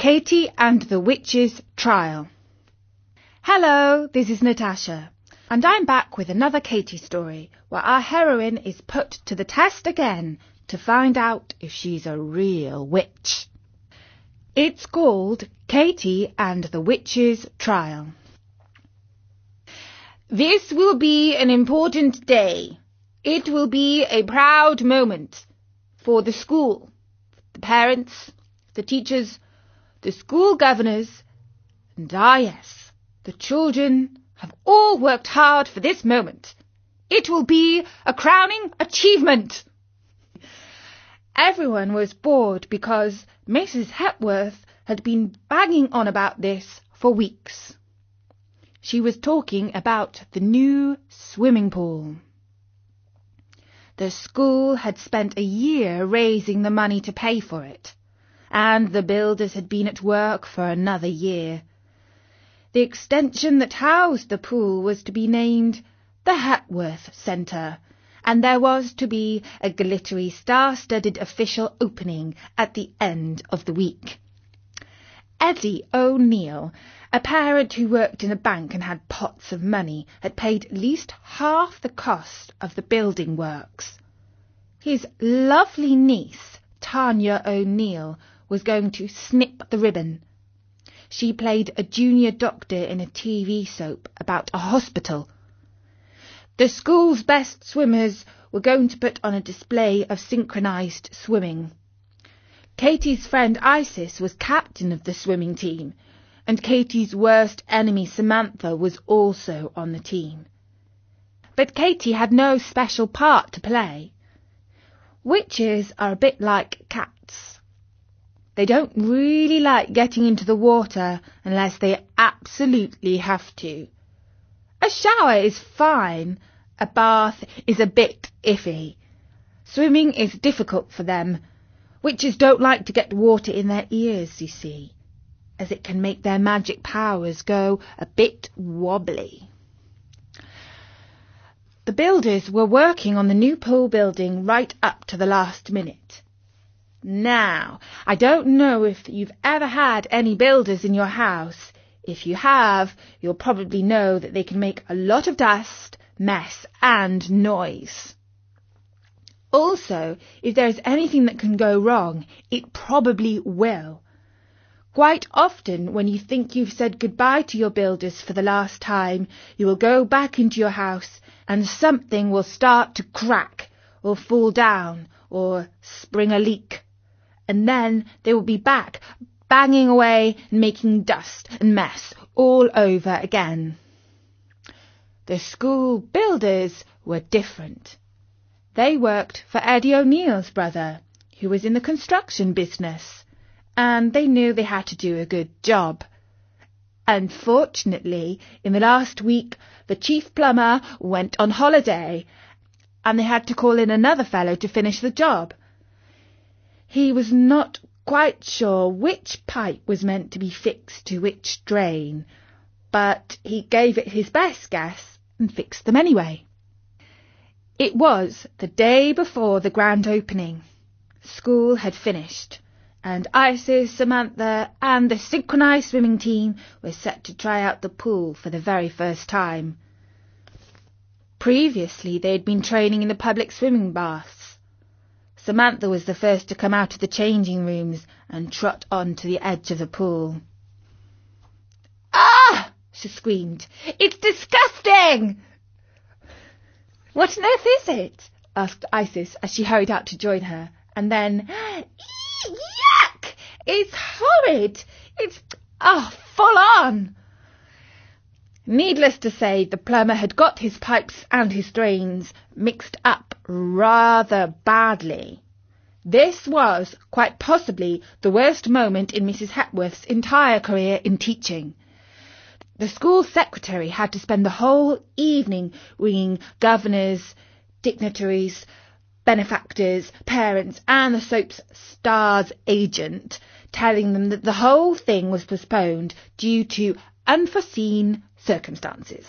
Katie and the Witch's Trial. Hello, this is Natasha, and I'm back with another Katie story where our heroine is put to the test again to find out if she's a real witch. It's called Katie and the Witch's Trial. This will be an important day. It will be a proud moment for the school, the parents, the teachers, the school governors, and yes, the children have all worked hard for this moment. It will be a crowning achievement. Everyone was bored because Mrs. Hepworth had been banging on about this for weeks. She was talking about the new swimming pool. The school had spent a year raising the money to pay for it, and the builders had been at work for another year. The extension that housed the pool was to be named the Hepworth Centre, and there was to be a glittery star-studded official opening at the end of the week. Eddie O'Neill, a parent who worked in a bank and had pots of money, had paid at least half the cost of the building works. His lovely niece, Tanya O'Neill, was going to snip the ribbon. She played a junior doctor in a TV soap about a hospital. The school's best swimmers were going to put on a display of synchronized swimming. Katie's friend Isis was captain of the swimming team, and Katie's worst enemy Samantha was also on the team. But Katie had no special part to play. Witches are a bit like cats. They don't really like getting into the water unless they absolutely have to. A shower is fine. A bath is a bit iffy. Swimming is difficult for them. Witches don't like to get water in their ears, you see, as it can make their magic powers go a bit wobbly. The builders were working on the new pool building right up to the last minute. Now, I don't know if you've ever had any builders in your house. If you have, you'll probably know that they can make a lot of dust, mess, and noise. Also, if there's anything that can go wrong, it probably will. Quite often, when you think you've said goodbye to your builders for the last time, you will go back into your house and something will start to crack or fall down or spring a leak. And then they will be back, banging away and making dust and mess all over again. The school builders were different. They worked for Eddie O'Neill's brother, who was in the construction business, and they knew they had to do a good job. Unfortunately, in the last week, the chief plumber went on holiday, and they had to call in another fellow to finish the job. He was not quite sure which pipe was meant to be fixed to which drain, but he gave it his best guess and fixed them anyway. It was the day before the grand opening. School had finished, and Isis, Samantha, and the synchronized swimming team were set to try out the pool for the very first time. Previously, they had been training in the public swimming baths. Samantha was the first to come out of the changing rooms and trot on to the edge of the pool. "Ah!" she screamed. "It's disgusting!" "What on earth is it?" asked Isis as she hurried out to join her. And then, "Yuck! It's horrid! It's, full on!" Needless to say, the plumber had got his pipes and his drains mixed up rather badly. This was, quite possibly, the worst moment in Mrs. Hepworth's entire career in teaching. The school secretary had to spend the whole evening ringing governors, dignitaries, benefactors, parents, and the soap's star's agent, telling them that the whole thing was postponed due to unforeseen circumstances.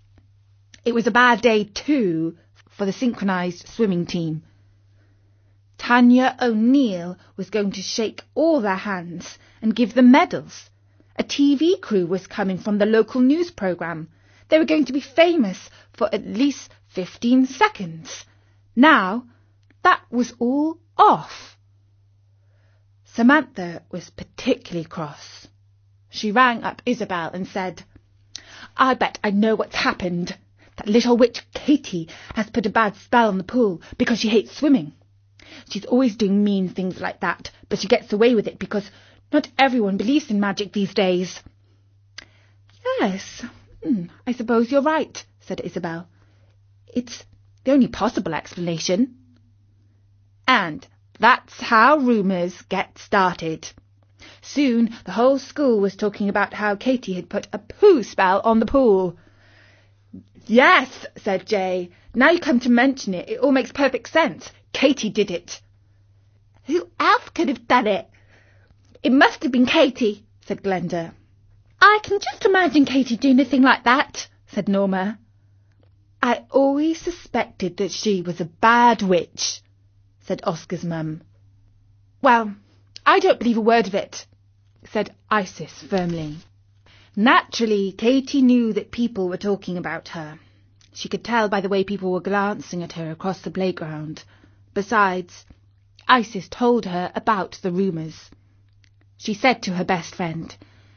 It was a bad day, too, for the synchronized swimming team. Tanya O'Neill was going to shake all their hands and give them medals. A TV crew was coming from the local news programme. They were going to be famous for at least 15 seconds. Now, that was all off. Samantha was particularly cross. She rang up Isabel and said, "I bet I know what's happened. That little witch Katie has put a bad spell on the pool because she hates swimming. She's always doing mean things like that, but she gets away with it because not everyone believes in magic these days." "Yes, I suppose you're right," said Isabel. "It's the only possible explanation." And that's how rumours get started. Soon the whole school was talking about how Katie had put a poo spell on the pool. "Yes," said Jay. "Now you come to mention it, it all makes perfect sense. Katie did it." "Who else could have done it?" "It must have been Katie," said Glenda. "I can just imagine Katie doing a thing like that," said Norma. "I always suspected that she was a bad witch," said Oscar's mum. "Well, I don't believe a word of it," said Isis firmly. Naturally, Katie knew that people were talking about her. She could tell by the way people were glancing at her across the playground. Besides, Isis told her about the rumours. She said to her best friend,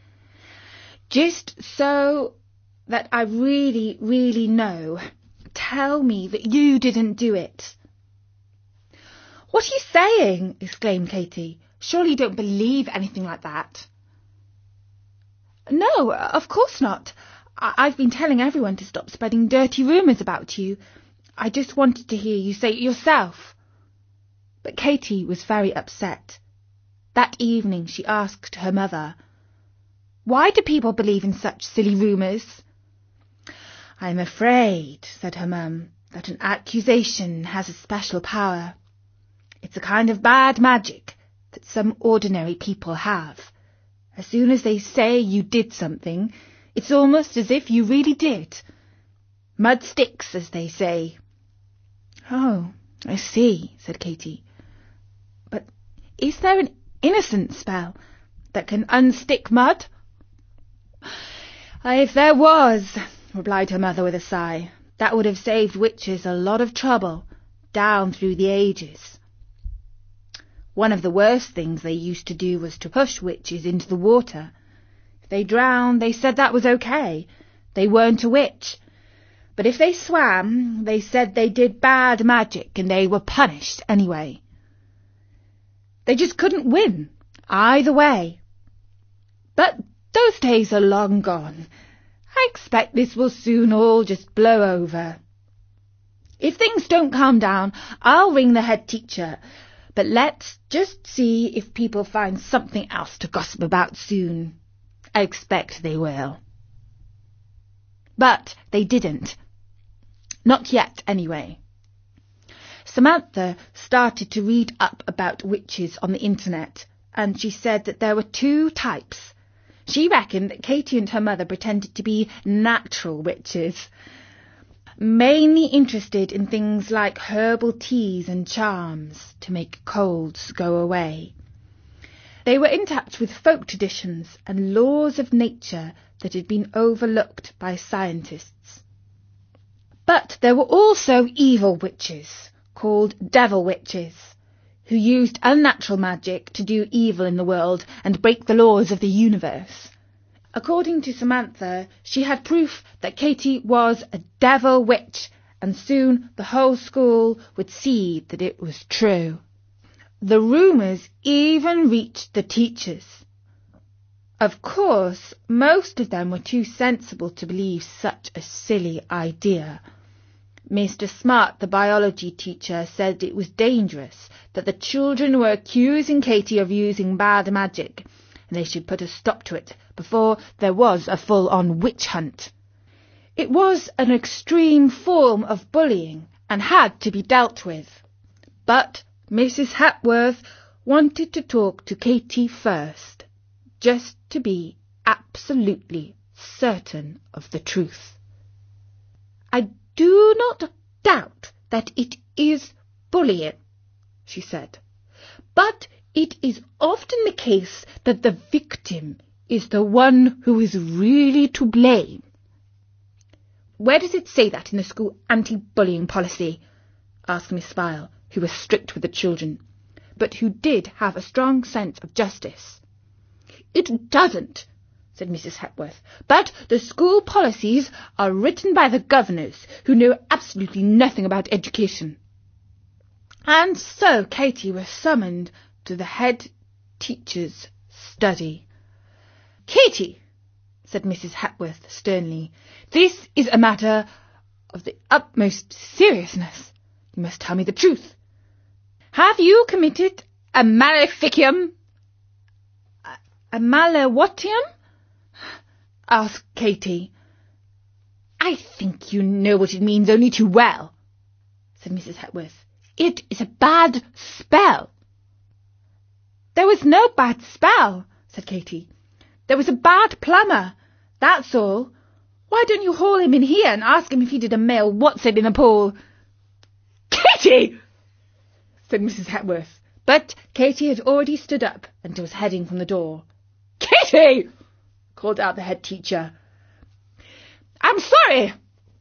"Just so that I really, really know, tell me that you didn't do it." "What are you saying?" exclaimed Katie. "Surely you don't believe anything like that." "No, of course not. I've been telling everyone to stop spreading dirty rumours about you. I just wanted to hear you say it yourself." But Katie was very upset. That evening she asked her mother, "Why do people believe in such silly rumours?" "I'm afraid," said her mum, "that an accusation has a special power. It's a kind of bad magic that some ordinary people have. As soon as they say you did something, it's almost as if you really did. Mud sticks, as they say." "Oh, I see," said Katie. "But is there an innocent spell that can unstick mud?" "If there was," replied her mother with a sigh, "that would have saved witches a lot of trouble down through the ages. One of the worst things they used to do was to push witches into the water. If they drowned, they said that was okay. They weren't a witch. But if they swam, they said they did bad magic and they were punished anyway. They just couldn't win, either way. But those days are long gone. I expect this will soon all just blow over. If things don't calm down, I'll ring the head teacher. But let's just see if people find something else to gossip about soon. I expect they will." But they didn't. Not yet, anyway. Samantha started to read up about witches on the internet, and she said that there were 2 types. She reckoned that Katie and her mother pretended to be natural witches, mainly interested in things like herbal teas and charms to make colds go away. They were in touch with folk traditions and laws of nature that had been overlooked by scientists. But there were also evil witches, called devil witches, who used unnatural magic to do evil in the world and break the laws of the universe. According to Samantha, she had proof that Katie was a devil witch, and soon the whole school would see that it was true. The rumours even reached the teachers. Of course, most of them were too sensible to believe such a silly idea. Mr. Smart, the biology teacher, said it was dangerous, that the children were accusing Katie of using bad magic, and they should put a stop to it before there was a full-on witch hunt. It was an extreme form of bullying and had to be dealt with. But Mrs. Hepworth wanted to talk to Katie first, just to be absolutely certain of the truth. "I do not doubt that it is bullying," she said. But it is often the case that the victim is the one who is really to blame. Where does it say that in the school anti-bullying policy? Asked Miss Fyle, who was strict with the children, but who did have a strong sense of justice. It doesn't, said Mrs. Hepworth, but the school policies are written by the governors, who know absolutely nothing about education. And so Katy was summoned to the head teacher's study. Katy, said Mrs. Hepworth sternly, this is a matter of the utmost seriousness. You must tell me the truth. Have you committed a maleficium? A malewatium? Asked Katy. I think you know what it means only too well, said Mrs. Hepworth. It is a bad spell. There was no bad spell, said Katy. There was a bad plumber, that's all. Why don't you haul him in here and ask him if he did a male what's-it in the pool? Katy! Said Mrs. Hepworth, but Katy had already stood up and was heading from the door. Katy! Called out the head teacher. I'm sorry!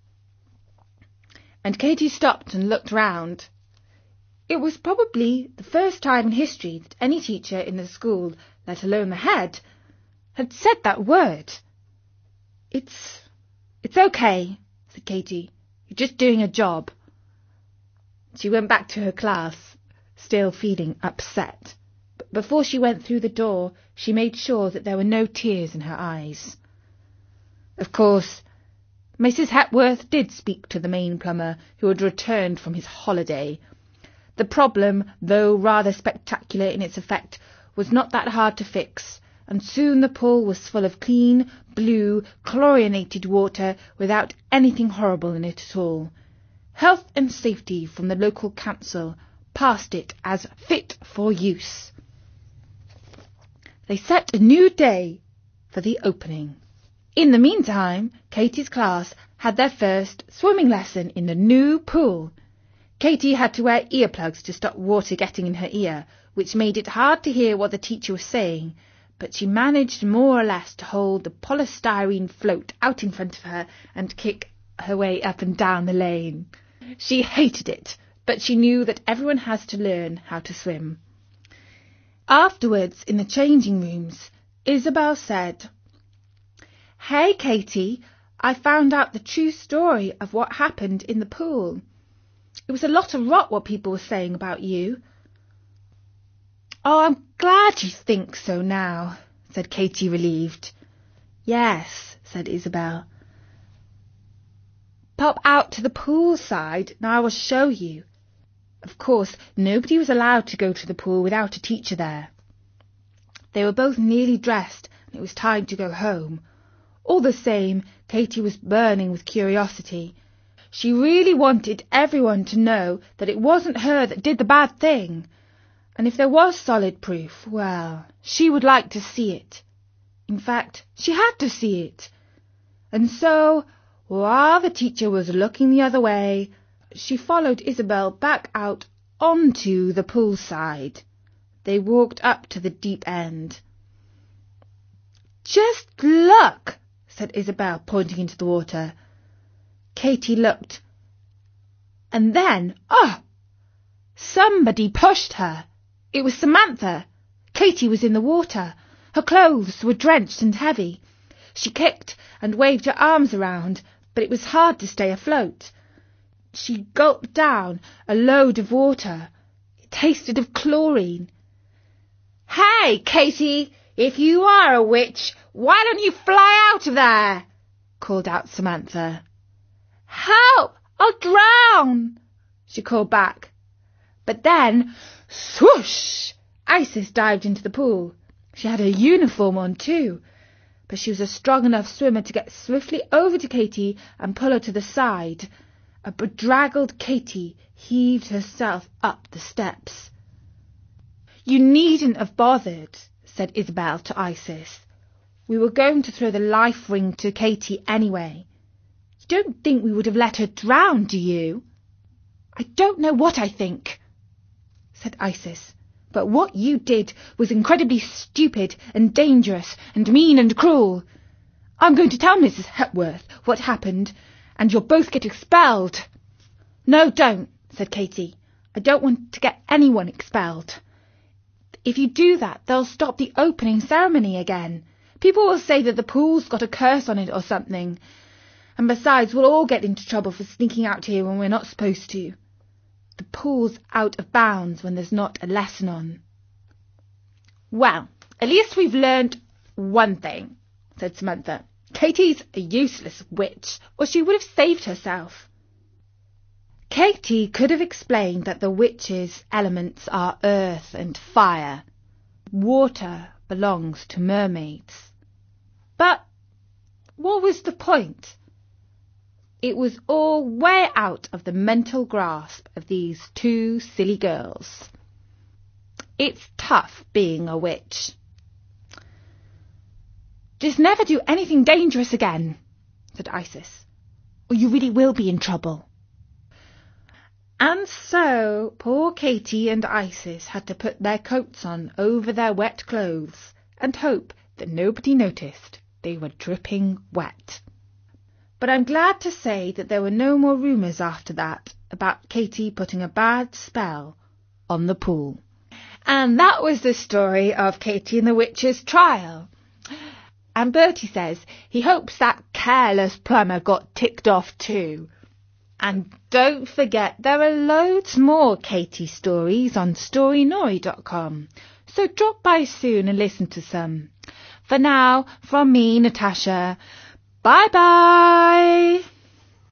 And Katy stopped and looked round. It was probably the first time in history that any teacher in the school, let alone the head, had said that word. It's okay, said Katy. You're just doing a job. She went back to her class, still feeling upset. But before she went through the door, she made sure that there were no tears in her eyes. Of course, Mrs. Hepworth did speak to the main plumber, who had returned from his holiday. The problem, though rather spectacular in its effect, was not that hard to fix, and soon the pool was full of clean, blue, chlorinated water without anything horrible in it at all. Health and Safety from the local council passed it as fit for use. They set a new day for the opening. In the meantime, Katy's class had their first swimming lesson in the new pool. Katy had to wear earplugs to stop water getting in her ear, which made it hard to hear what the teacher was saying, but she managed more or less to hold the polystyrene float out in front of her and kick her way up and down the lane. She hated it, but she knew that everyone has to learn how to swim. Afterwards, in the changing rooms, Isabel said, Hey, Katy, I found out the true story of what happened in the pool. It was a lot of rot what people were saying about you. Oh, I'm glad you think so now, said Katy, relieved. Yes, said Isabel. Pop out to the pool side and I will show you. Of course, nobody was allowed to go to the pool without a teacher there. They were both nearly dressed and it was time to go home. All the same, Katy was burning with curiosity. She really wanted everyone to know that it wasn't her that did the bad thing. And if there was solid proof, well, she would like to see it. In fact, she had to see it. And so, while the teacher was looking the other way, she followed Isabel back out onto the poolside. They walked up to the deep end. Just look, said Isabel, pointing into the water. Katy looked. And then, somebody pushed her. It was Samantha. Katy was in the water. Her clothes were drenched and heavy. She kicked and waved her arms around, but it was hard to stay afloat. She gulped down a load of water. It tasted of chlorine. Hey, Katy, if you are a witch, why don't you fly out of there? Called out Samantha. Help! I'll drown! She called back. But then, swoosh! Isis dived into the pool. She had her uniform on too, but she was a strong enough swimmer to get swiftly over to Katy and pull her to the side. A bedraggled Katy heaved herself up the steps. You needn't have bothered, said Isabel to Isis. We were going to throw the life ring to Katy anyway. You don't think we would have let her drown, do you? I don't know what I think, said Isis. "But what you did was incredibly stupid and dangerous and mean and cruel. I'm going to tell Mrs. Hepworth what happened, and you'll both get expelled." "No, don't," said Katy. "I don't want to get anyone expelled. If you do that, they'll stop the opening ceremony again. People will say that the pool's got a curse on it or something. And besides, we'll all get into trouble for sneaking out here when we're not supposed to. The pool's out of bounds when there's not a lesson on." "Well, at least we've learned one thing," said Samantha. "Katy's a useless witch, or she would have saved herself." Katy could have explained that the witch's elements are earth and fire. Water belongs to mermaids. But what was the point? It was all way out of the mental grasp of these two silly girls. It's tough being a witch. "Just never do anything dangerous again," said Isis, "or you really will be in trouble." And so poor Katy and Isis had to put their coats on over their wet clothes and hope that nobody noticed they were dripping wet. But I'm glad to say that there were no more rumours after that about Katy putting a bad spell on the pool. And that was the story of Katy and the Witch's trial. And Bertie says he hopes that careless plumber got ticked off too. And don't forget, there are loads more Katy stories on storynori.com, so drop by soon and listen to some. For now, from me, Natasha, bye-bye!